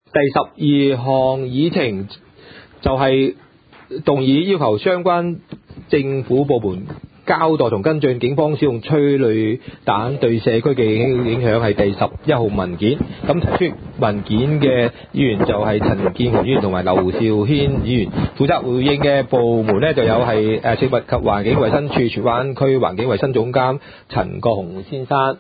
第12項議程就係動議要求相關政府部門交代同跟進警方使用催淚彈對社區嘅影響，係第11號文件。咁提出文件嘅議員就係陳健雄議員同埋劉兆軒議員。負責回應嘅部門呢，就有係食物及環境衞生署荃灣區環境衞生總監陳國雄先生。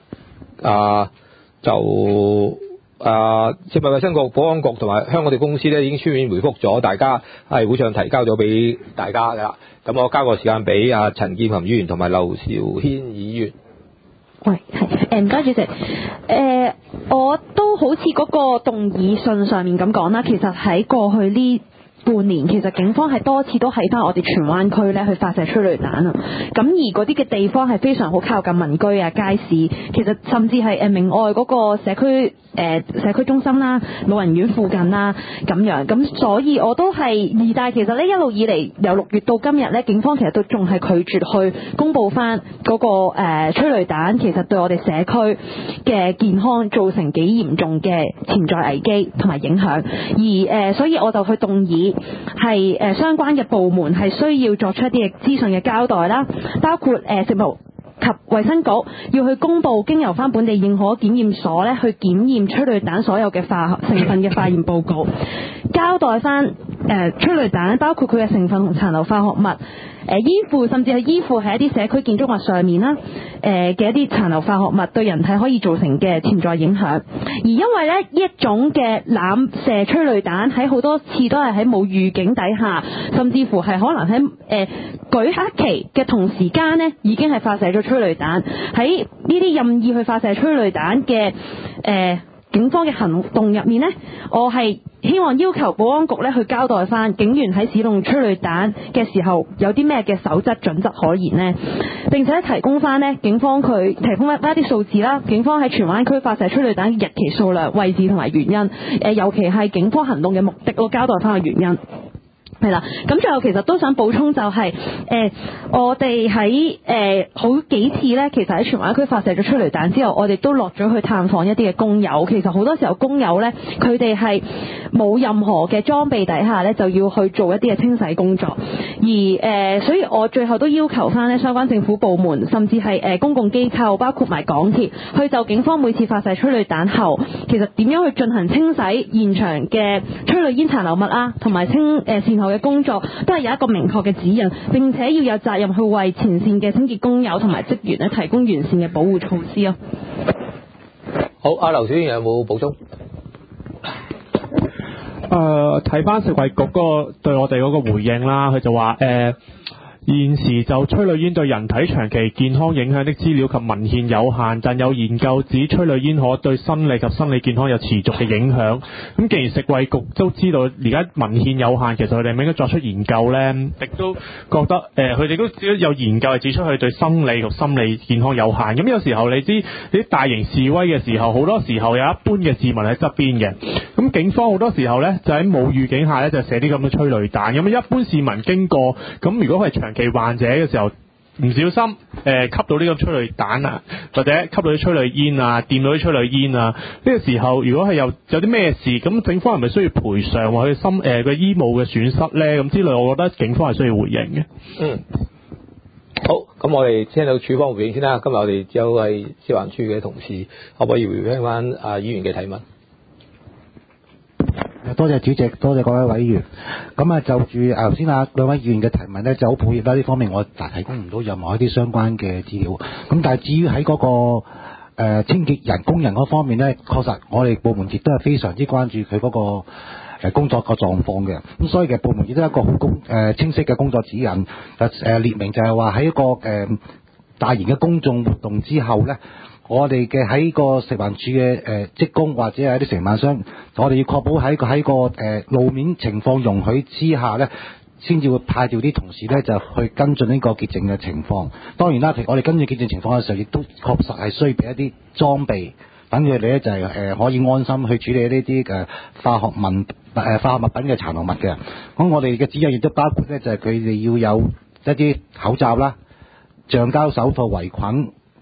食物衞生局、保安局同埋香港地公司呢已經書面回覆咗大家，係會上提交咗俾大家㗎啦。咁我交個時間俾陳健雄議員同埋劉兆軒議員。 喂，係唔該主席。我都好似嗰個動議信上面咁講啦，其實喺過去呢半年，其實警方係多次都喺翻我哋荃灣區咧去發射催淚彈啊。咁而嗰啲嘅地方係非常好靠近民居啊、街市，其實甚至係明愛嗰個社區中心啦、老人院附近啦咁樣。咁所以我都係，但係其實咧一路以嚟由6月到今日咧，警方其實都仲係拒絕去公佈翻嗰個催淚彈其實對我哋社區嘅健康造成幾嚴重嘅潛在危機同埋影響。而所以我就去動議係相關嘅部門係需要作出一啲嘅資訊嘅交代啦，包括食物及衛生局要去公佈經由翻本地認可檢驗所咧去檢驗催淚彈所有嘅成分嘅化驗報告，交代翻催淚彈包括佢嘅成分同殘留化學物。依附甚至係依附喺一啲社區建築物上面啦，嘅一啲殘留化學物對人體可以造成嘅潛在影響。而因為咧呢一種嘅濫射催淚彈喺好多次都係喺冇預警底下，甚至乎係可能喺舉黑旗嘅同時間呢已經係發射咗催淚彈。喺呢啲任意去發射催淚彈嘅警方嘅行動入面呢，我係希望要求保安局咧去交代翻警員喺使用催淚彈嘅時候有啲咩嘅守則準則可言呢，並且提供翻呢警方佢提供一啲數字啦，警方喺荃灣區發射催淚彈嘅日期、數量、位置同埋原因，尤其係警方行動嘅目的，我交代翻個原因。係啦，咁最後其實都想補充就係、我哋喺好幾次咧，其實喺荃灣區發射咗催淚彈之後，我哋都落咗去探訪一啲嘅工友。其實好多時候工友咧，佢哋係冇任何嘅裝備底下咧，就要去做一啲嘅清洗工作。而所以我最後都要求翻咧相關政府部門，甚至係公共機構，包括埋港鐵，去就警方每次發射催淚彈後，其實點樣去進行清洗現場嘅催淚煙殘留物啊，同埋善後嘅工作都係有一個明確嘅指引，並且要有責任去為前線嘅清潔工友同埋職員咧提供完善嘅保護措施咯。 好，劉小姐有冇補充？ 睇翻食衞局嗰個對我哋嗰個回應啦，佢就話現時就催淚煙對人體長期健康影響的資料及文獻有限，但有研究指催淚煙可對生理及生理健康有持續嘅影響。咁既然食衞局都知道而家文獻有限，其實佢哋咪應該作出研究呢？亦都覺得佢哋都有研究係指出佢對生理及心理健康有限。咁有時候你知啲大型示威嘅時候，好多時候有一般嘅市民喺側邊嘅，咁警方好多時候呢，就喺冇預警下呢，就射啲咁嘅催淚彈。咁一般市民經過，咁如果佢係長期患者嘅時候，唔小心吸到呢個催淚彈啊，或者吸到啲催淚煙啊，掂到啲催淚煙啊，呢個時候如果係有啲咩事，咁警方係咪需要賠償或者個醫務嘅損失咧？咁之類，我覺得警方係需要回應嘅。 好，咁我哋聽到處方回應先啦。今日我哋只有係消防處嘅同事，可唔可以回聽翻議員嘅提問？ 多謝主席，多謝各位委員。咁就住頭先兩位議員嘅提問呢，就好抱歉啦，呢方面我提供唔到任何一啲相關嘅資料。咁但係至於喺嗰個清潔工人嗰方面呢，確實我哋部門亦都係非常之關注佢嗰個工作個狀況嘅。咁所以其實部門亦都有一個好清晰嘅工作指引，列明就係話喺一個大型嘅公眾活動之後呢，我哋嘅喺個食環署嘅職工或者係一啲承辦商，我哋要確保喺個路面情況容許之下呢，先至會派調啲同事呢就去跟進呢個潔淨嘅情況。當然啦，我哋跟進潔淨情況嘅時候，亦都確實係需要俾一啲裝備，等佢哋呢就係可以安心去處理呢啲化學物品嘅殘留物嘅。咁我哋嘅指引亦都包括呢，就係佢哋要有一啲口罩啦、橡膠手套、圍裙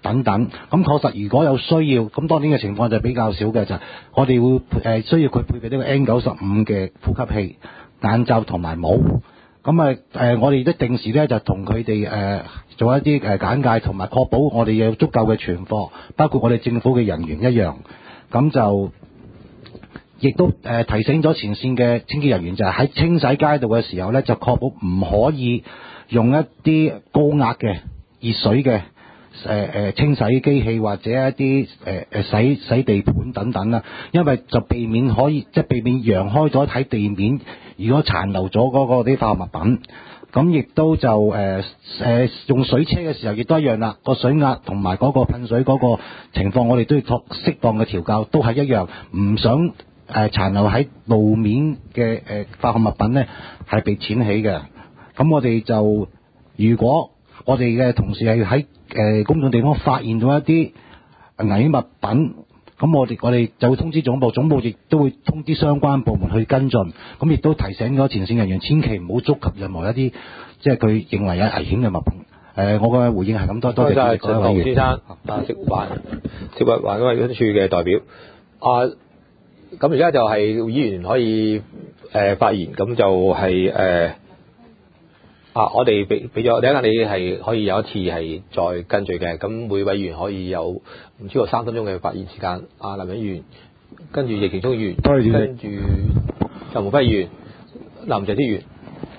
等等。咁確實如果有需要，咁當年嘅情況就比較少嘅，就係我哋會需要佢配備呢個 N95嘅呼吸器、眼罩同埋帽。咁我哋都定時咧就同佢哋做一啲簡介，同埋確保我哋有足夠嘅存貨，包括我哋政府嘅人員一樣。咁就亦都提醒咗前線嘅清潔人員，就係喺清洗街道嘅時候咧，就確保唔可以用一啲高壓嘅熱水嘅清洗機器，或者一啲洗地盤等等啦，因為就避免避免揚開咗喺地面，如果殘留咗嗰個啲化學物品。咁亦都就用水車嘅時候亦都一樣啦，個水壓同埋嗰個噴水嗰個情況，我哋都要作適當嘅調校，都係一樣，唔想殘留喺路面嘅化學物品呢係被濺起嘅。咁我哋就如果我哋嘅同事係喺公眾地方發現到一啲危險物品，咁我哋就會通知總部，總部亦都會通知相關部門去跟進。咁亦都提醒咗前線人員，千祈唔好觸及任何一啲即係佢認為有危險嘅物品。我嘅回應係咁多，多謝各位議員。 先生，食物環境衞生署嘅代表。咁而家就係議員可以發言，咁就係我哋俾咗，等陣你係可以有一次係再跟進嘅，咁每位議員可以有唔超過3分鐘嘅發言時間。林議員，跟住易其中議員，跟住陳鴻輝議員、林鄭議員，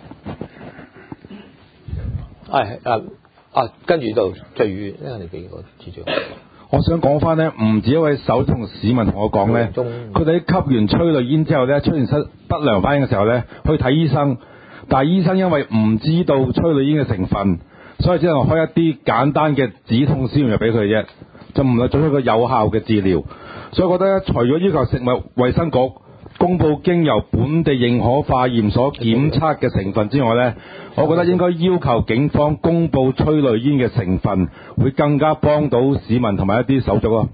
跟住就最遠，因為你俾個次序。 我想講翻呢，唔止一位手同市民同我講呢，佢哋吸完催淚煙之後呢，出現不良反應嘅時候呢，去睇醫生。但係醫生因為唔知道催淚煙嘅成分，所以只能開一啲簡單嘅止痛消炎藥俾佢啫，就唔係做出一個有效嘅治療。所以我覺得除咗要求食物衛生局公佈經由本地認可化驗所檢測嘅成分之外呢，我覺得應該要求警方公佈催淚煙嘅成分，會更加幫到市民同埋一啲手足咯。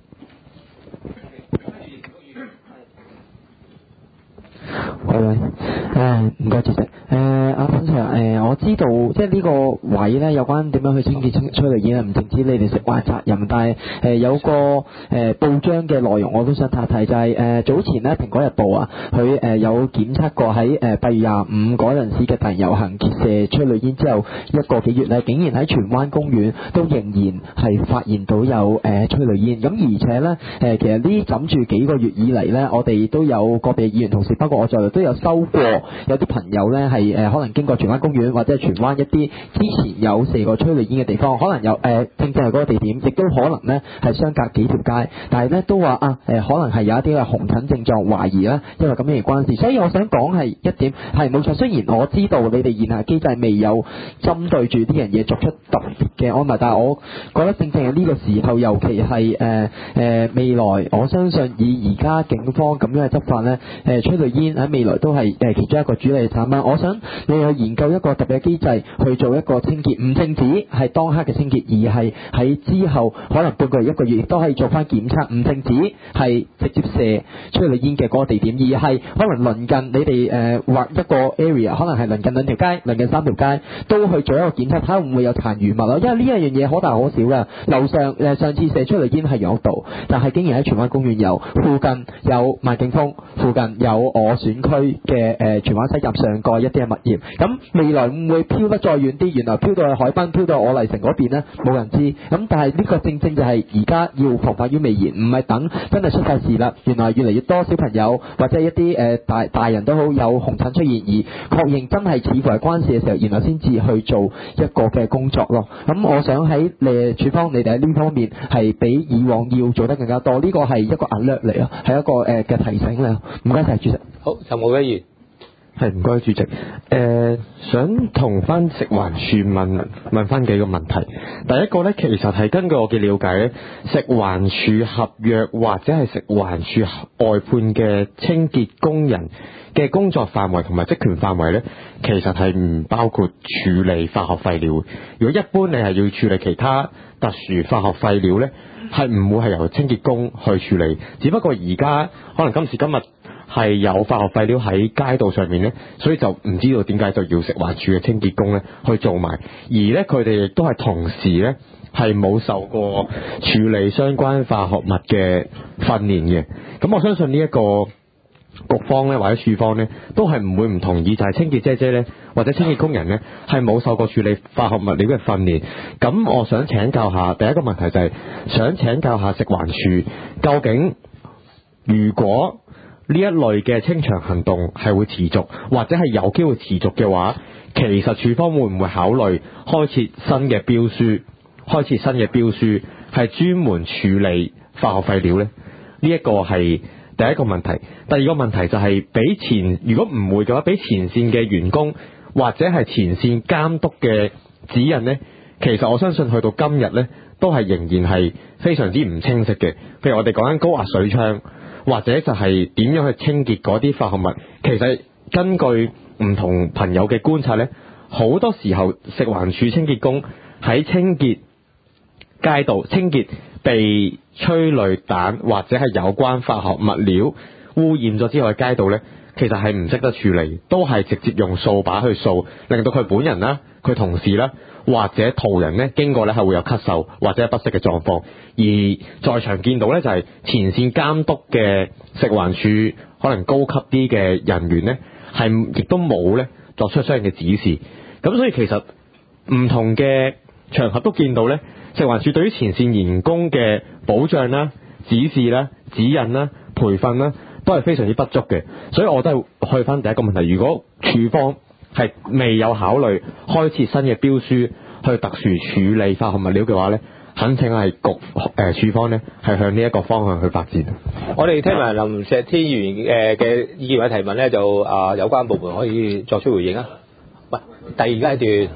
喂，唔該主席。阿新 Sir，我知道即係呢個位咧，有關點樣去清潔催淚煙，唔淨止你哋食環責任，但係有個報章嘅內容我都想提提，就係早前咧《蘋果日報》啊，佢有檢測過喺8月25嗰陣時嘅大型遊行結射催淚煙之後1個幾月咧，竟然喺荃灣公園都仍然係發現到有催淚煙。咁而且咧其實呢枕住幾個月以嚟咧，我哋都有個別議員同事，包括我在內都有收過有啲朋友咧係可能經過荃灣公園或者係荃灣一啲之前有射過催淚煙嘅地方，可能有正係嗰個地點，亦都可能咧係相隔幾條街，但係咧都話可能係有一啲嘅紅疹症狀，懷疑啦，因為咁樣而關事。所以我想講係一點係冇錯，雖然我知道你哋現行機制未有針對住啲樣嘢作出特別嘅安排，但係我覺得正係呢個時候，尤其係未來，我相信以而家警方咁樣嘅執法咧，催淚煙喺未來都係其中一個主力產品。我想你去研究一個特別嘅機制去做一個清潔，唔淨止係當刻嘅清潔，而係喺之後可能半個月、1個月亦都可以做翻檢測，唔淨止係直接射催淚煙嘅嗰個地點，而係可能鄰近你哋劃一個 area， 可能係鄰近2條街、鄰近3條街，都去做一個檢測，睇下會唔會有殘餘物咯。因為呢一樣嘢可大可小㗎。樓上上次射催淚煙係楊屋道，但係竟然喺荃灣公園有，附近有萬景峰，附近有我選區嘅荃灣西站上蓋一啲嘅物業。咁未來會唔會飄得再遠啲？原來飄到去海濱，飄到我麗城嗰邊呢？冇人知。咁但係呢個正正就係而家要防範於未然，唔係等真係出晒事啦。原來越嚟越多小朋友或者一啲大人都好有紅疹出現，而確認真係似乎係關事嘅時候，然後先至去做一個嘅工作咯。咁我想喺處方你哋喺呢方面係比以往要做得更加多，呢個係一個 alert 嚟咯，係一個嘅提醒嚟。唔該晒主席。 好，陳浩威議員。 係，唔該主席。想同翻食環署問翻幾個問題。第一個呢，其實係根據我嘅了解呢，食環署合約或者係食環署外判嘅清潔工人嘅工作範圍同埋職權範圍呢，其實係唔包括處理化學廢料。如果一般你係要處理其他特殊化學廢料呢，係唔會係由清潔工去處理。只不過而家可能今時今日係有化學廢料喺街道上面呢，所以就唔知道點解就要食環署嘅清潔工呢去做埋，而呢，佢哋亦都係同時呢，係冇受過處理相關化學物嘅訓練嘅。咁我相信呢一個局方呢，或者處方呢，都係唔會唔同意，就係清潔姐姐呢，或者清潔工人呢，係冇受過處理化學物料嘅訓練。咁我想請教下，第一個問題就係想請教下食環署，究竟如果呢一類嘅清場行動係會持續，或者係有機會持續嘅話，其實處方會唔會考慮開設新嘅標書，係專門處理化學廢料呢？呢一個係第一個問題。第二個問題就係如果唔會嘅話，俾前線嘅員工或者係前線監督嘅指引呢，其實我相信去到今日呢，都係仍然係非常之唔清晰嘅。譬如我哋講緊高壓水槍，或者就係點樣去清潔嗰啲化學物，其實根據唔同朋友嘅觀察呢，好多時候食環署清潔工喺清潔街道、清潔被催淚彈或者係有關化學物料污染咗之後嘅街道呢，其實係唔識得處理，都係直接用掃把去掃，令到佢本人啦、佢同事啦或者途人呢經過呢係會有咳嗽或者不適嘅狀況。而在場見到呢，就係前線監督嘅食環署可能高級啲嘅人員呢，係亦都冇呢作出相應嘅指示。咁所以其實唔同嘅場合都見到呢，食環署對於前線員工嘅保障啦、指示啦、指引啦、培訓啦，都係非常之不足嘅。所以我都係去翻第一個問題，如果處方係未有考慮開設新嘅標書去特殊處理化學物料嘅話呢，懇請係處方呢係向呢一個方向去發展。 我哋聽埋林石天議員嘅意見或者提問呢，就有關部門可以作出回應啊。喂，第二階段，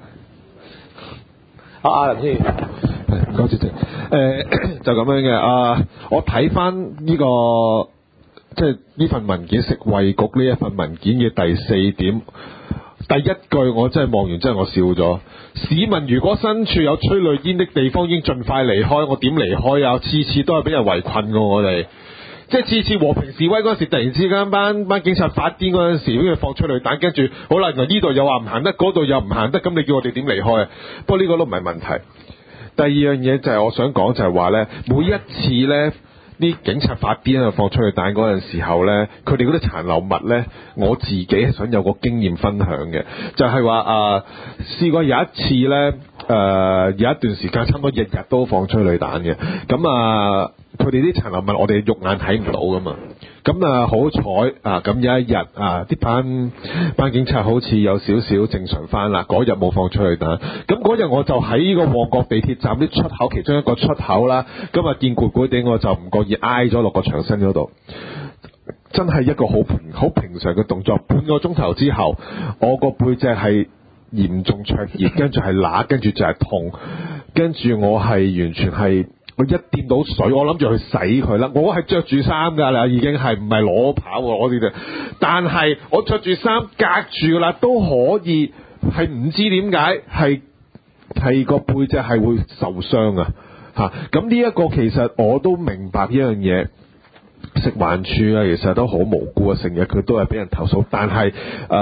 林先生。 多謝主席。就咁樣嘅我睇翻呢個即係呢份文件，食衛局呢一份文件嘅第4點，第一句我真係望完真係我笑咗。市民如果身處有催淚煙的地方，應盡快離開。我點離開啊？次次都係俾人圍困㗎，我哋即係次次和平示威嗰陣時，突然之間班警察發癲嗰陣時，跟住放催淚彈，跟住好啦，呢度又話唔行得，嗰度又唔行得，咁你叫我哋點離開啊？不過呢個都唔係問題。第二樣嘢就係我想講就係話呢，每一次呢啲警察發癲喺度放催淚彈嗰陣時候呢，佢哋嗰啲殘留物呢，我自己係想有個經驗分享嘅，就係話試過有一次呢，有一段時間差唔多日日都放催淚彈嘅，咁佢哋啲殘留物我哋肉眼睇唔到噶嘛，咁好彩咁有一日啲班警察好似有少少正常翻啦，嗰日冇放催淚彈。咁嗰日我就喺呢個旺角地鐵站啲出口其中一個出口啦，咁見攰攰地我就唔覺意挨咗落個牆身嗰度，真係一個好平常嘅動作。半個鐘頭之後，我個背脊係嚴重灼熱，跟住係揦，跟住就係痛，跟住我係完全係。我一掂到水，我諗住去洗佢啦。我係着住衫噶啦，已經係唔係裸跑我哋嘅。但係我着住衫隔住噶啦，都可以係唔知點解係個背脊係會受傷啊！咁呢一個其實我都明白一樣嘢，食環署其實都好無辜啊，成日佢都係俾人投訴，但係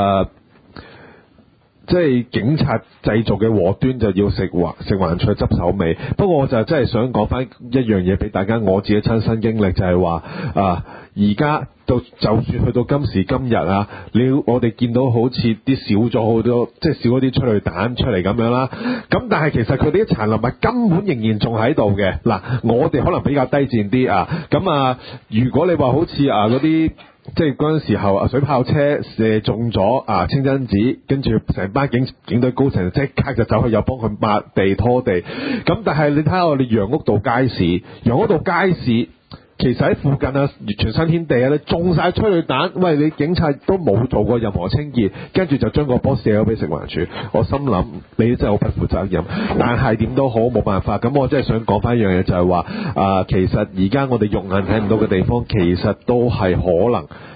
即係警察製造嘅禍端就要食環署執手尾。不過我就真係想講翻一樣嘢俾大家，我自己親身經歷就係話而家就算去到今時今日我哋見到好似啲少咗好多，即係少咗啲催淚彈出嚟咁樣啦。咁但係其實佢哋啲殘留物根本仍然仲喺度嘅。嗱，我哋可能比較低賤啲咁如果你話好似嗰啲。即係嗰陣時候水炮車射中咗清真寺，跟住成班警隊高層即刻就走去又幫佢抹地拖地。咁但係你睇下我哋楊屋道街市其實喺附近全新天地你中晒催淚彈，喂，你警察都冇做過任何清潔，跟住就將個波射咗俾食環署。我心諗你真係好不負責任，但係點都好冇辦法。咁我真係想講翻一樣嘢，就係話其實而家我哋肉眼睇唔到嘅地方，其實都係可能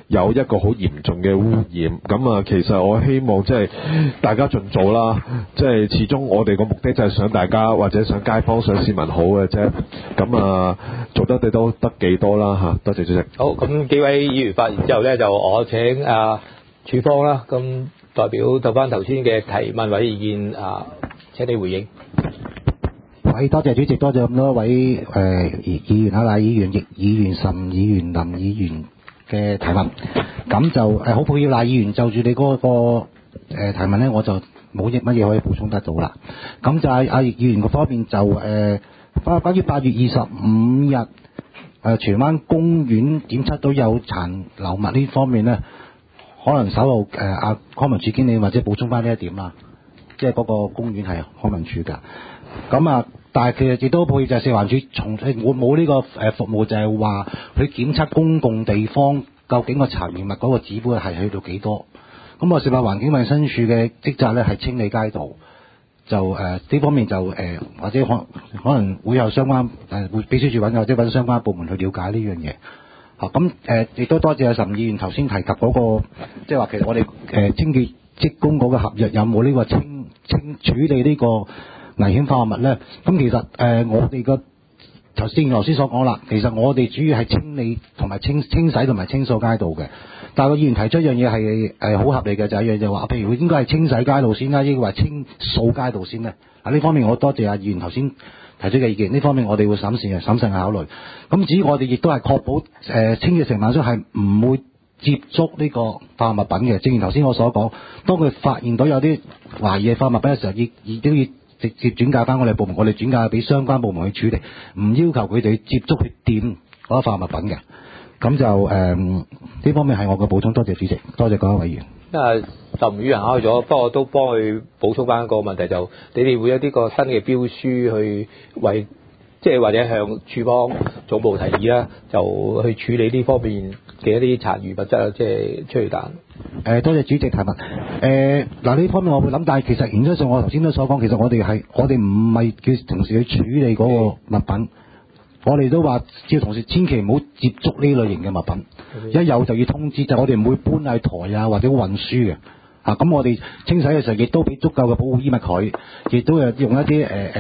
有一個好嚴重嘅污染。咁啊，其實我希望即係大家盡做啦，即係始終我哋個目的就係想大家或者想街坊想市民好嘅啫。咁啊，做得都得幾多啦嚇。多謝主席。 好，咁幾位議員發言之後咧，就我請署方啦，咁代表就翻頭先嘅提問或者意見請你回應。 喂，多謝主席，多謝咁多位議員賴議員、易議員、岑議員、林議員嘅提問。咁就好抱歉，賴議員就住你嗰個提問咧，我就冇乜嘢可以補充得到啦。咁就係易議員嗰方面就關於8月25日荃灣公園檢測到有殘留物呢方面咧，可能稍後康文署經理或者補充翻呢一點啦。即係嗰個公園係康文署㗎。咁但係其實亦都抱歉就係食環署我冇呢個服務，就係話佢檢測公共地方究竟個殘餘物嗰個指標係去到幾多。咁我食物環境衞生署嘅職責咧係清理街道，就呢方面就或者可能會有相關會秘書處揾或者揾相關部門去了解呢樣嘢。咁亦都多謝阿岑議員頭先提及嗰個，即係話其實我哋清潔職工嗰個合約有冇呢個清處理呢個危險化合物咧？咁其實我哋個頭先所講啦，其實我哋主要係清理同埋清洗同埋清掃街道嘅。但係個議員提出一樣嘢係好合理嘅，就係一樣就話，譬如應該係清洗街道先啦，抑或清掃街道先咧？呢方面我多謝阿議員頭先提出嘅意見，呢方面我哋會審慎考慮。咁至於我哋亦都係確保清潔承辦商係唔會接觸呢個化學物品嘅。正如頭先我所講，當佢發現到有啲懷疑嘅化學物品嘅時候，亦都要直接轉介翻我哋部門，我哋轉介俾相關部門去處理，唔要求佢哋接觸去掂嗰啲化學物品嘅。咁就呢方面係我嘅補充，多謝主席，多謝各位委員。 因為岑議員考咗，不過都幫佢補充翻一個問題，就你哋會有啲個新嘅標書去為，即係或者向署方總部提議啦，就去處理呢方面嘅一啲殘餘物質啊，即係催淚彈。 多謝主席提問。呢方面我會諗，但係其實原則上我頭先都所講，其實我哋唔係叫同事去處理嗰個物品。我哋都話叫同事千祈唔好接觸呢類型嘅物品，一有就要通知，就我哋唔會搬喺台啊或者運輸嘅。咁我哋清洗嘅時候亦都俾足夠嘅保護衣物佢，亦都用一啲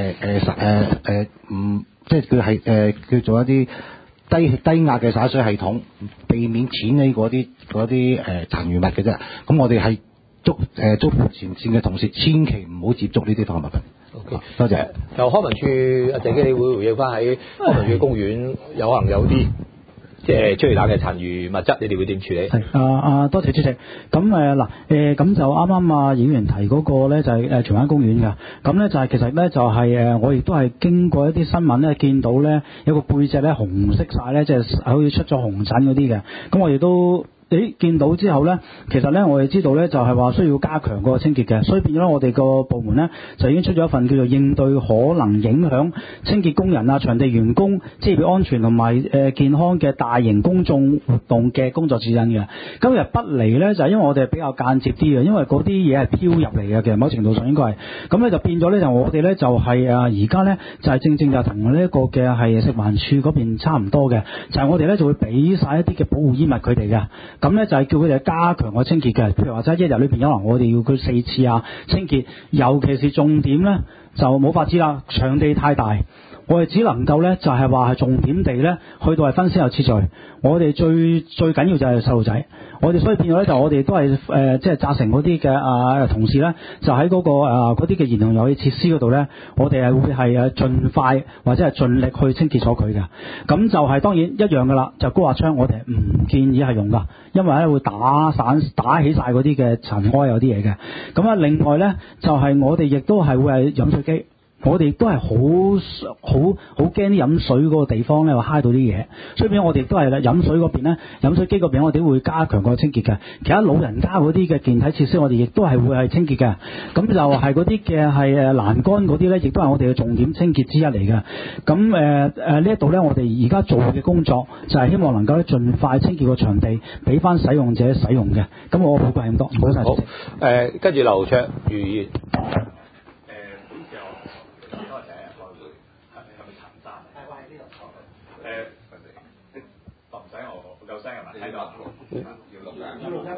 即係佢係叫做一啲低壓嘅灑水系統，避免濺起嗰啲殘餘物嘅啫。咁我哋係囑咐前線嘅同事千祈唔好接觸呢啲化學物品。 OK， 多謝。 由康文署阿鄭經理會回應翻喺康文署公園有可能有啲即係催淚彈嘅殘餘物質，你哋會點處理？ 係多謝主席。咁咁就啱啱議員提嗰個咧就係荃灣公園㗎。咁咧就係其實咧就係我亦都係經過一啲新聞咧見到咧有個背脊咧紅色晒咧，即係好似出咗紅疹嗰啲嘅。咁我亦都見到之後咧，其實咧我哋知道咧就係話需要加強個清潔嘅，所以變咗我哋個部門咧就已經出咗一份叫做應對可能影響清潔工人啊、場地員工職業安全同埋健康嘅大型公眾活動嘅工作指引嘅。今日不離咧就係因為我哋比較間接啲嘅，因為嗰啲嘢係飄入嚟嘅，其實某程度上應該係咁咧，就變咗咧就我哋咧就係而家咧就係正就同呢一個嘅係食環署嗰邊差唔多嘅，就係我哋咧就會俾晒一啲嘅保護衣物佢哋嘅。咁咧就係叫佢哋加強個清潔嘅，譬如話即係一日裏邊可能我哋要佢4次清潔，尤其是重點咧就冇法子啦，場地太大，我哋只能夠咧就係話係重點地咧去到係分先後次序，我哋最緊要就係細路仔，我哋所以變咗咧就我哋都係即係責成嗰啲嘅同事咧，就喺嗰個嗰啲嘅兒童遊戲設施嗰度咧，我哋係會係盡快或者係盡力去清潔咗佢嘅。咁就係當然一樣噶啦，就高壓槍我哋唔建議係用噶，因為咧會打起晒嗰啲嘅塵埃有啲嘢嘅。咁另外咧就係我哋亦都係會係飲水機。我哋都係好驚啲飲水嗰個地方咧，會揩到啲嘢，所以變我哋都係啦，飲水嗰邊咧，飲水機嗰邊我哋會加強個清潔嘅。其他老人家嗰啲嘅健體設施，我哋亦都係會係清潔嘅。咁就係嗰啲嘅係欄杆嗰啲咧，亦都係我哋嘅重點清潔之一嚟嘅。咁呢一度咧，我哋而家做嘅工作就係希望能夠咧盡快清潔個場地，俾翻使用者使用嘅。咁我好貴咁多，唔該晒。 好，跟住劉卓如議員。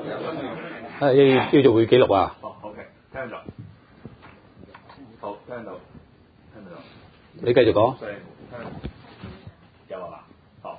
要做會記錄啊。 哦 ，OK， 聽咗。好，聽到。 你繼續講。 有啊。好。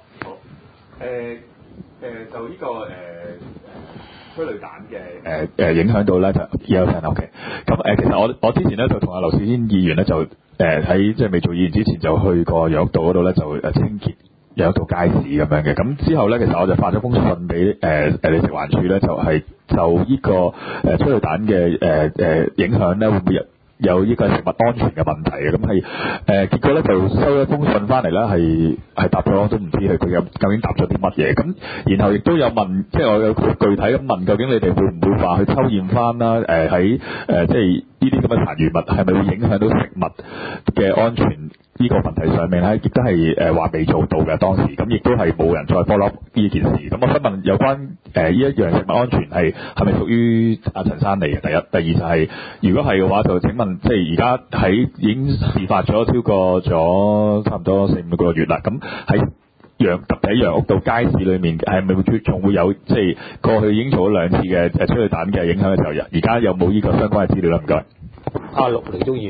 就呢個催淚彈嘅影響到咧就有人 OK。咁其實我之前咧就同阿劉兆軒議員咧就喺即係未做議員之前就去過楊屋道嗰度咧就清潔楊屋道街市咁樣嘅。咁之後咧其實我就發咗封信俾你食環署咧，就係就呢個催淚彈嘅影響咧會唔會有呢個食物安全嘅問題嘅。咁係結果咧就收咗封信翻嚟啦，係答咗，我都唔知佢究竟答咗啲乜嘢。咁然後亦都有問，即係我有具體咁問，究竟你哋會唔會話去抽驗翻啦？喺即係呢啲咁嘅殘餘物係咪會影響到食物嘅安全？呢個問題上面咧，亦都係話未做到嘅當時，咁亦都係冇人再 follow up 呢件事。咁我想問有關呢一樣食物安全係咪屬於阿陳生嚟嘅？第一，第二就係、如果係嘅話，就請問即係而家喺已經事發咗超過咗差唔多4-5個月啦。咁喺特別喺楊屋道街市裏面，係咪仲會有即係過去已經做咗2次嘅催淚彈嘅影響嘅時候，而家有冇呢個相關嘅資料啦？唔該。 阿陸嚟中議員。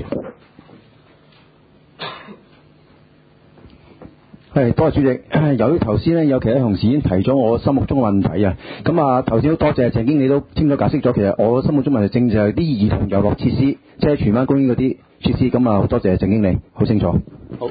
係，多謝主席。由於頭先咧有其他同事已經提咗我心目中嘅問題啊，咁啊頭先都多謝鄭經理都清楚解釋咗，其實我心目中問題正就係啲兒童遊樂設施，即係荃灣公園嗰啲設施，咁啊好多謝鄭經理，好清楚。 好，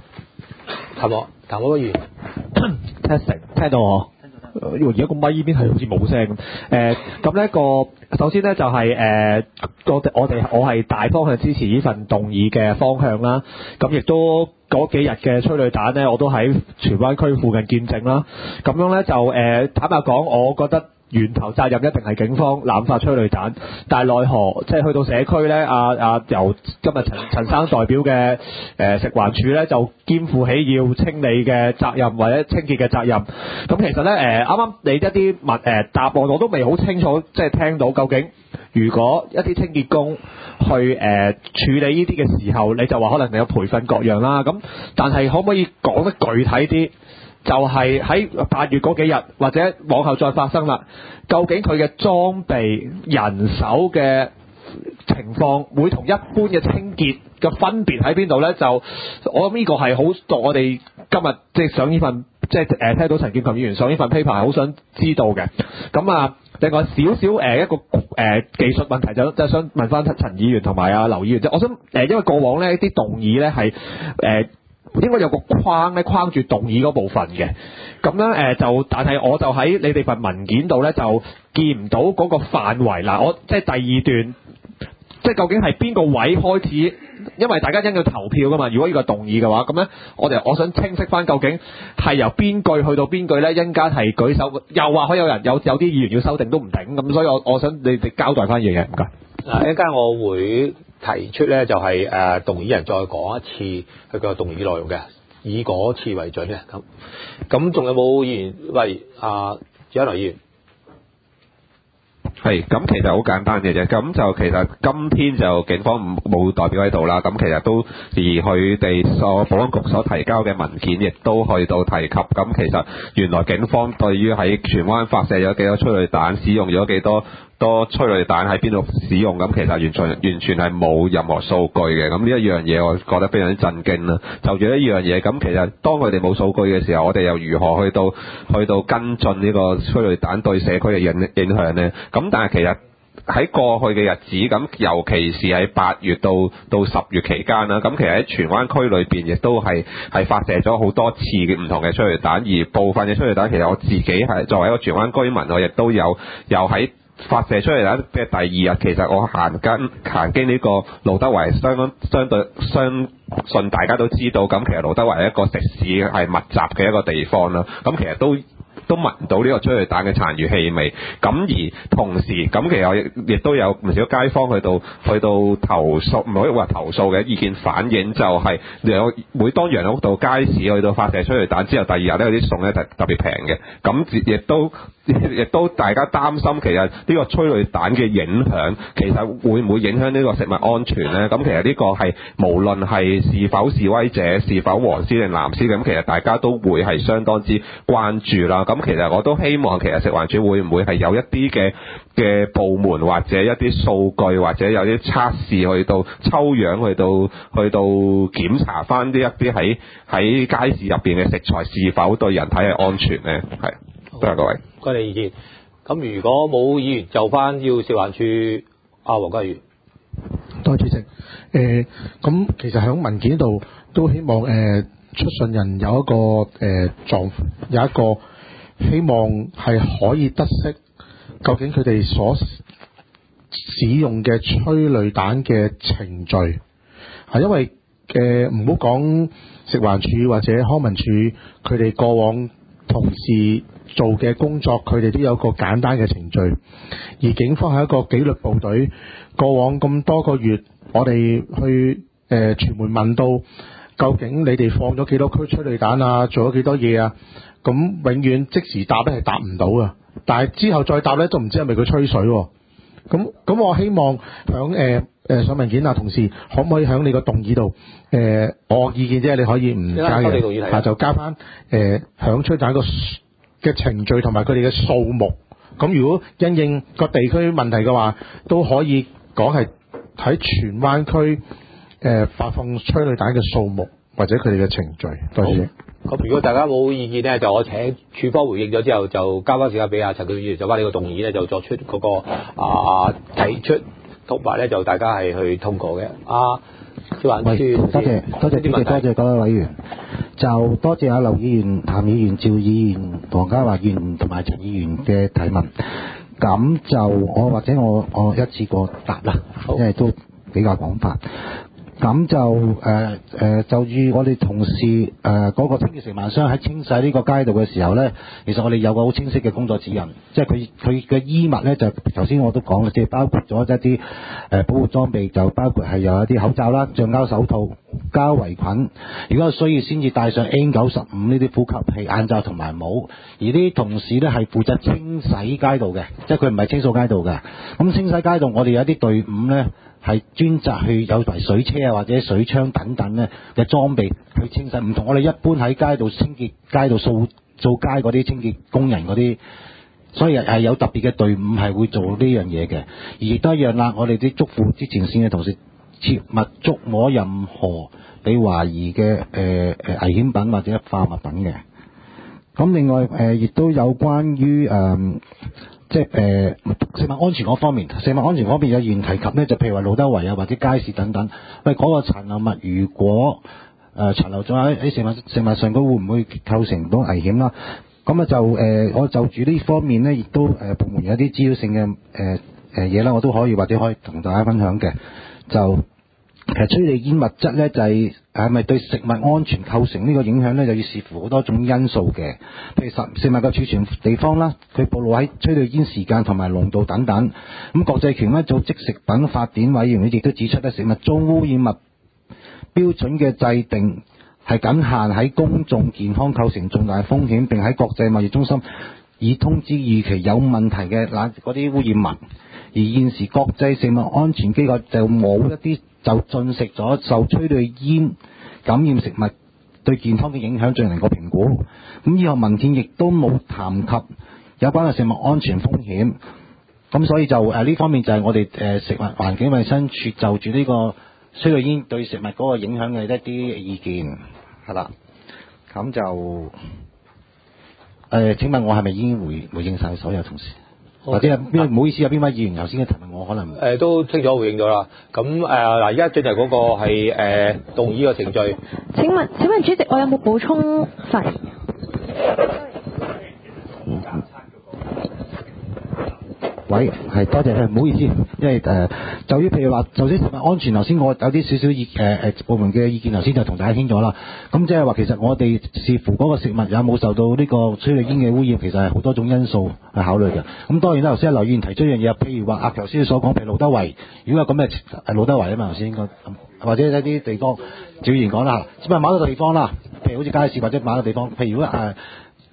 譚議員聽到我。而家個咪呢邊係好似冇聲咁。咁呢首先呢，就係我係大方向支持呢份動議嘅方向啦。咁亦都嗰幾日嘅催淚彈呢，我都喺荃灣區附近見證啦。咁樣呢，就坦白講，我覺得源頭責任一定係警方濫發催淚彈，但係奈何即係去到社區呢，由今日陳生代表嘅食環署呢，就肩負起要清理嘅責任或者清潔嘅責任。咁其實呢，啱啱你一啲答案我都未好清楚，即係聽到究竟如果一啲清潔工去處理呢啲嘅時候，你就話可能你有培訓各樣啦。咁但係可唔可以講得具體啲？就係喺8月嗰幾日，或者往後再發生啦。究竟佢嘅裝備、人手嘅情況，會同一般嘅清潔嘅分別喺邊度呢？就我諗呢個係好讀我哋今日即係上呢份，即係聽到陳劍琴議員上呢份 paper 係好想知道嘅。咁啊，另外少少一個技術問題就想問翻陳議員同埋阿劉議員啫。我想因為過往呢啲動議呢係應該有個框咧框住動議嗰部分嘅，咁咧但係我就喺你哋份文件度咧就見唔到嗰個範圍。嗱，我即係第二段，即係究竟係邊個位開始？因為大家因要投票噶嘛，如果呢個動議嘅話，咁咧我想清晰翻究竟係由邊句去到邊句咧，因間係舉手，又話可以有人有啲議員要修訂都唔定，咁所以我想你哋交代翻嘢嘅，唔該。 一陣間我會提出咧，就係動議人再講一次佢個動議內容嘅，以嗰次為準嘅。咁仲有冇議員？喂，蔣麗議員。 係，咁其實好簡單嘅啫。咁就其實今天就警方冇代表喺度啦。咁其實都而佢哋保安局所提交嘅文件，亦都去到提及。咁其實原來警方對於喺荃灣發射咗幾多催淚彈，使用咗幾多催淚彈喺邊度使用，咁其實完全係冇任何數據嘅。咁呢一樣嘢，我覺得非常之震驚啦。就住呢樣嘢，咁其實當佢哋冇數據嘅時候，我哋又如何去到跟進呢個催淚彈對社區嘅影響呢？咁但係其實喺過去嘅日子，咁尤其是喺8月到10月期間啦，咁其實喺荃灣區裏邊亦都係發射咗好多次嘅唔同嘅催淚彈，而部分嘅催淚彈其實我自己係作為一個荃灣居民，我亦都有喺發射出嚟啦嘅第二日，其實我行經呢個路德圍，相信大家都知道，咁其實路德圍係一個食肆係密集嘅一個地方啦。咁其實都聞唔到呢個催淚彈嘅殘餘氣味。咁而同時，咁其實亦都有唔少街坊去到投訴，唔可以話投訴嘅意見反映，就係每當楊屋道街市去到發射催淚彈之後，第二日呢，有啲餸呢特別平嘅。咁亦都亦都大家擔心其實呢個催淚彈嘅影響，其實會唔會影響呢個食物安全咧？咁其實呢個係無論係是否示威者，是否黃絲定藍絲，咁其實大家都會係相當之關注啦。咁其實我都希望其實食環署會唔會係有一啲嘅部門或者一啲數據或者有啲測試去到抽樣去到檢查翻呢一啲喺街市入邊嘅食材是否對人體係安全咧？係，多謝各位。 各位意見。咁如果冇議員就翻要食環署黃家瑜。 多謝主席。咁其實喺文件度都希望出信人有一個有一個希望係可以得悉究竟佢哋所使用嘅催淚彈嘅程序，係因為唔好講食環署或者康文署佢哋過往同事做嘅工作，佢哋都有個簡單嘅程序。而警方係一個紀律部隊，過往咁多個月，我哋去傳媒問到究竟你哋放咗幾多驅催淚彈啊，做咗幾多嘢啊？咁永遠即時答咧係答唔到啊！但係之後再答咧，都唔知係咪佢吹水喎。咁我希望響上文件啊，同事可唔可以響你個動議度我意見啫，你可以唔加嘅，就加翻響催彈嘅程序同埋佢哋嘅數目。咁如果因應個地區問題嘅話，都可以講係喺荃灣區發放催淚彈嘅數目或者佢哋嘅程序。多謝。 咁如果大家冇意見咧，就我請處方回應咗之後，就交翻時間俾阿陳沛議員，就翻呢個動議咧，就作出嗰個提出，同埋咧就大家係去通過嘅。食環署， 多謝各位委員，就多謝阿劉議員、譚議員、趙議員、黃家華議員同埋陳議員嘅提問。咁就我一次過答啦，因為都比較廣泛。咁就就與我哋同事嗰個清潔承辦商喺清洗呢個街道嘅時候咧，其實我哋有個好清晰嘅工作指引，即係佢嘅衣物咧，就頭先我都講啦，即係包括咗一啲保護裝備，就包括係有一啲口罩啦、橡膠手套、膠圍裙，如果有需要先至戴上 N95 呢啲呼吸器、眼罩同埋帽。而啲同事咧係負責清洗街道嘅，即係佢唔係清掃街道嘅。咁清洗街道，我哋有一啲隊伍咧係專責去有埋水車啊或者水槍等等咧嘅裝備去清洗，唔同我哋一般喺街道清潔街道掃街嗰啲清潔工人嗰啲，所以係有特別嘅隊伍係會做呢樣嘢嘅。而亦都一樣啦，我哋啲捉附之前線嘅同事切勿捉摸任何你懷疑嘅危險品或者化物品嘅。咁另外亦都有關於即係食物安全嗰方面，食物安全嗰邊有議員提及咧，就譬如話路兜圍啊或者街市等等，喂嗰個殘留物如果殘留咗喺食物上，佢會唔會構成到危險啦？咁就我就住呢方面咧，亦都部門有啲資料性嘅嘢啦，我都可以同大家分享嘅。就其實催淚煙物質咧，就係咪對食物安全構成呢個影響咧，就要視乎好多種因素嘅，譬如食物嘅儲存地方啦，佢暴露喺催淚煙時間同埋濃度等等。咁國際權威組織食品法典委員會亦都指出咧，食物中污染物標準嘅制定係僅限喺公眾健康構成重大風險，並喺國際貿易中心已通知預期有問題嘅嗰啲污染物。而現時國際食物安全機構就冇一啲就進食咗受催淚煙感染食物對健康嘅影響進行過評估。咁以後文件亦都冇談及有關嘅食物安全風險。咁所以就呢方面就係我哋食物環境衛生署就住呢個催淚煙對食物嗰個影響嘅一啲意見係啦。咁就請問我係咪已經回應晒所有同事？或者唔好意思，有邊位議員頭先嘅提問我可能都清楚回應咗啦。咁而家進入嗰個係動議嘅程序。 請問主席，我有冇補充發言？ 喂，係多謝，唔好意思，因為就於譬如話，就啲食物安全，頭先我有啲少少部門嘅意見，頭先就同大家傾咗啦。咁即係話，其實我哋視乎嗰個食物有冇受到呢個催淚煙嘅污染，其實係好多種因素去考慮嘅。咁當然啦，頭先劉議員提出一樣嘢，譬如話頭先所講，譬如路兜圍，如果有咁嘅路兜圍啊嘛，頭先應該或者一啲地方，趙議員講啦，咁啊某個地方啦，譬如好似街市或者某個地方，譬如如果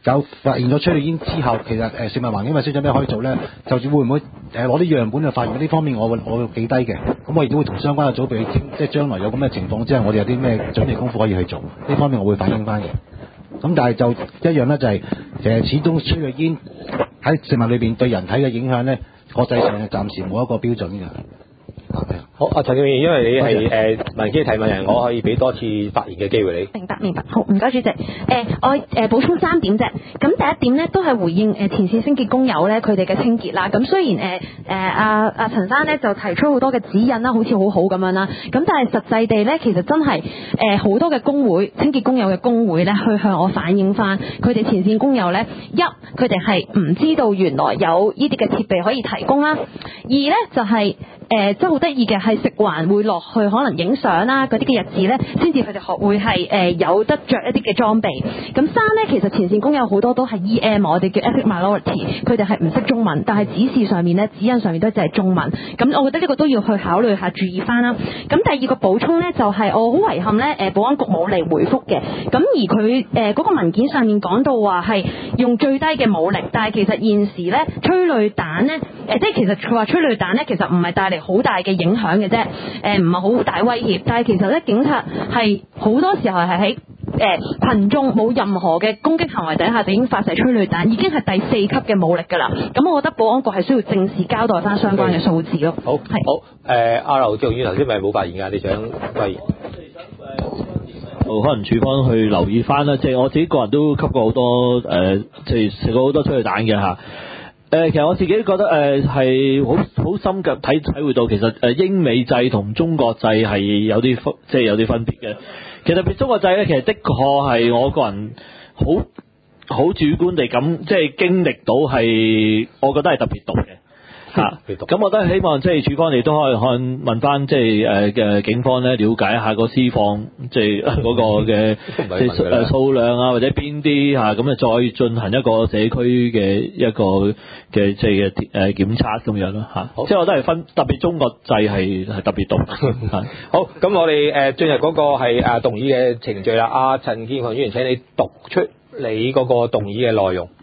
有發現咗催淚煙之後，其實食物環境衞生署有咩可以做咧？就會唔會攞啲樣本去發現呢方面我會記低嘅。咁我亦都會同相關嘅組別去傾，即係將來有咁嘅情況之後，我哋有啲咩準備功夫可以去做，呢方面我會反映翻嘅。咁但係就一樣咧，就係始終催淚煙喺食物裏邊對人體嘅影響咧，國際上暫時冇一個標準嘅。 好，阿陳建議，因為你係文件嘅提問人，我可以俾多次發言嘅機會你。 明白。好，唔該主席。我補充3點啫。咁第一點咧，都係回應前線清潔工友咧佢哋嘅清潔啦。咁雖然阿陳生咧就提出好多嘅指引啦，好似好好咁樣啦。咁但係實際地咧，其實真係好多嘅工會清潔工友嘅工會咧，去向我反映翻佢哋前線工友咧，佢哋係唔知道原來有呢啲嘅設備可以提供啦。二咧就係真係好得意嘅，係食環會落去可能影相啦嗰啲嘅日子咧，先至佢哋學會係有得着一啲嘅裝備。咁3咧，其實前線工友好多都係 EM， 我哋叫 ethnic minority， 佢哋係唔識中文，但係指引上面都只係中文。咁我覺得呢個都要去考慮下，注意翻啦。咁第二個補充咧，就係我好遺憾咧，保安局冇嚟回覆嘅。咁而佢嗰個文件上面講到話係用最低嘅武力，但係其實現時咧催淚彈咧，即係其實佢話催淚彈咧，其實唔係帶嚟好大嘅影響嘅啫，唔係好大威脅。但係其實咧，警察係好多時候係喺群眾冇任何嘅攻擊行為底下，就已經發射催淚彈，已經係第4級嘅武力㗎啦。咁我覺得保安局係需要正式交代翻相關嘅數字咯。 好，阿劉志雄議員頭先咪冇發言㗎，你想發言？ 可能處方去留意翻啦，即係我自己個人都吸過好多即係食過好多催淚彈嘅嚇。其實我自己覺得係好深嘅體會到，其實英美制同中國制係有啲分別嘅。其實中國制咧，其實的確係我個人好主觀地咁即係經歷到係，我覺得係特別毒嘅。咁我都係希望即係處方你都可以問翻即係嘅警方咧，了解一下個施放即係嗰個嘅即係數量啊，或者邊啲咁再進行一個社區嘅一個嘅即係嘅檢測咁樣咯嚇。即係我都係分特別中國制係特別毒。 好，咁我哋進入嗰個係動議嘅程序啦。阿陳健強議員，請你讀出你嗰個動議嘅內容。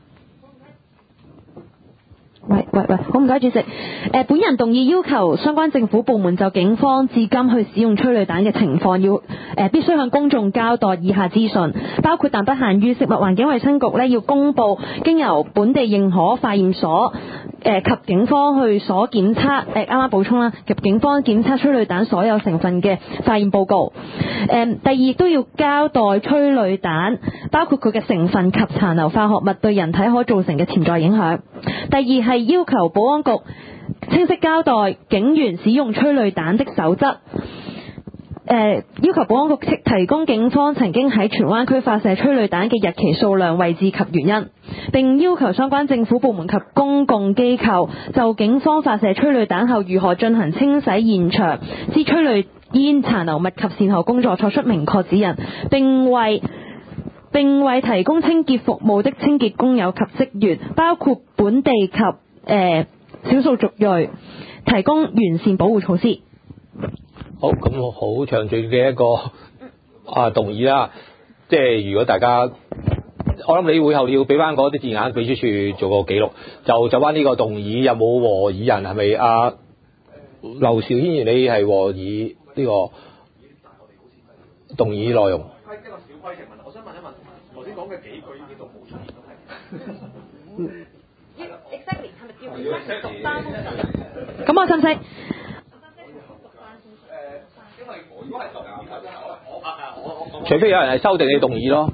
喂，好唔該主席。本人動議要求相關政府部門就警方至今去使用催淚彈嘅情況，必須向公眾交代以下資訊，包括但不限於食物環境衛生局咧要公布經由本地認可化驗所及警方去所檢測啱啱補充啦，及警方檢測催淚彈所有成分嘅化驗報告。第二亦都要交代催淚彈包括佢嘅成分及殘留化學物對人體可造成嘅潛在影響。第二係要求保安局清晰交代警員使用催淚彈的守則。要求保安局提供警方曾經喺荃灣區發射催淚彈嘅日期、數量、位置及原因，並要求相關政府部門及公共機構就警方發射催淚彈後如何進行清洗現場之催淚煙殘留物及善後工作作出明確指引，並為提供清潔服務的清潔工友及職員，包括本地及少數族裔，提供完善保護措施。 好，咁好詳盡嘅一個動議啦。即係如果大家，我諗你會後要俾翻嗰啲字眼，秘書處做個記錄。就翻呢個動議有冇和議人？係咪劉兆軒議員你係和議呢個動議內容？一個小規程問，我想問一問，頭先講嘅幾句呢度冇出現都係。Exactly 係咪叫讀單？ 咁我使唔使？ 除非有人係修訂你動議咯。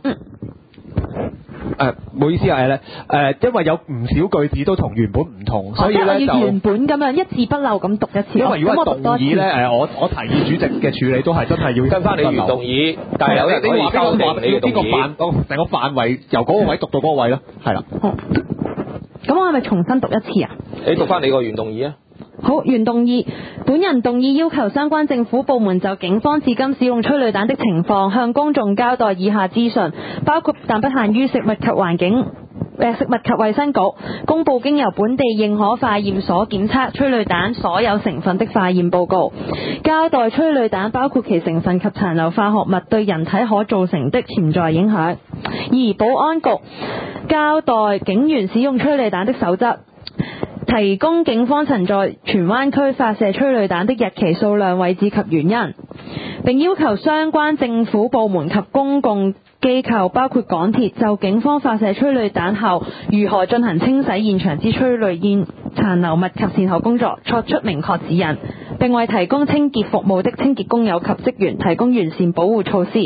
唔好意思因為有唔少句子都同原本唔同，所以咧就原本咁樣一字不漏咁讀一次。 因為如果係動議咧，我提議主席嘅處理都係真係要跟翻你原動議，但係有人可以修訂你嘅動議。 成個範圍由嗰個位讀到嗰個位咯，係啦。 咁我係咪重新讀一次啊？ 你讀翻你個原動議啊！ 好，原動議，本人動議要求相關政府部門就警方至今使用催淚彈的情況，向公眾交代以下資訊，包括但不限於食物及衛生局公佈經由本地認可化驗所檢測催淚彈所有成分的化驗報告，交代催淚彈包括其成分及殘留化學物對人體可造成的潛在影響。而保安局交代警員使用催淚彈的守則，提供警方曾在荃灣區發射催淚彈的日期、數量、位置及原因，並要求相關政府部門及公共機構包括港鐵就警方發射催淚彈後如何進行清洗現場之催淚煙殘留物及善後工作作出明確指引，並為提供清潔服務的清潔工友及職員提供完善保護措施。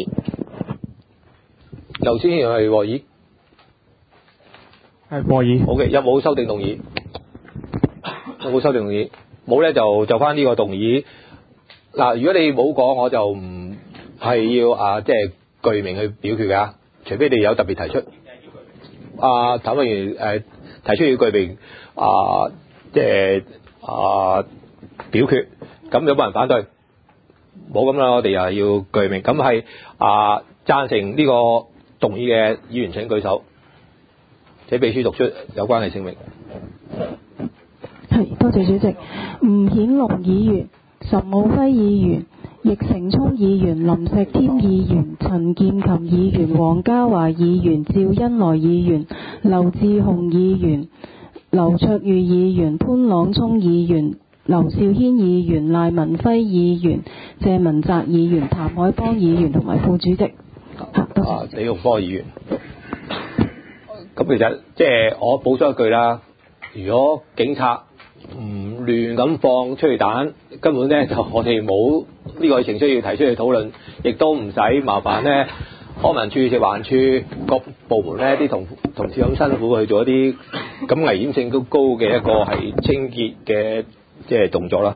劉先生係獲議， 係獲議。 好嘅，有冇修訂動議？有冇修訂動議？冇咧就翻呢個動議。嗱，如果你冇講，我就唔係要即係具名去表決㗎，除非你有特別提出。譚委員提出要具名即係表決，咁有冇人反對？冇咁啦，我哋又係要具名。咁係贊成呢個動議嘅議員請舉手，請秘書讀出有關嘅聲明。 係，多謝主席。吳顯龍議員、岑敖暉議員、易成聰議員、林石添議員、陳劍琴議員、黃家華議員、趙恩來議員、劉志雄議員、劉卓裕議員、潘朗聰議員、劉兆軒議員、賴文輝議員、謝文澤議員、譚海邦議員同埋副主席。 李玉科議員。咁其實即係我補充一句啦，如果警察唔亂咁放催淚彈，根本咧就我哋冇呢個程序要提出去討論，亦都唔使麻煩咧康文署、食環署各部門咧啲同事咁辛苦去做一啲咁危險性都高嘅一個係清潔嘅即係動作啦。